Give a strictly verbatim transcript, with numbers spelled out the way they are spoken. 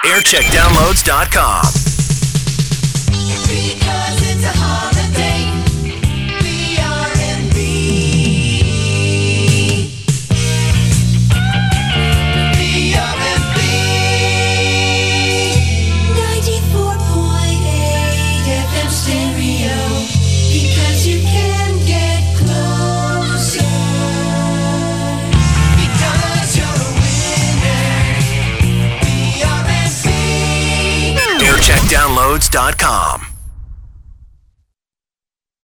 aircheck downloads dot com. Because it's a holiday, B R and B. B R and B. ninety-four point eight F M stereo. Because you can get closer. Because you're a winner. B R and B. aircheck downloads dot com.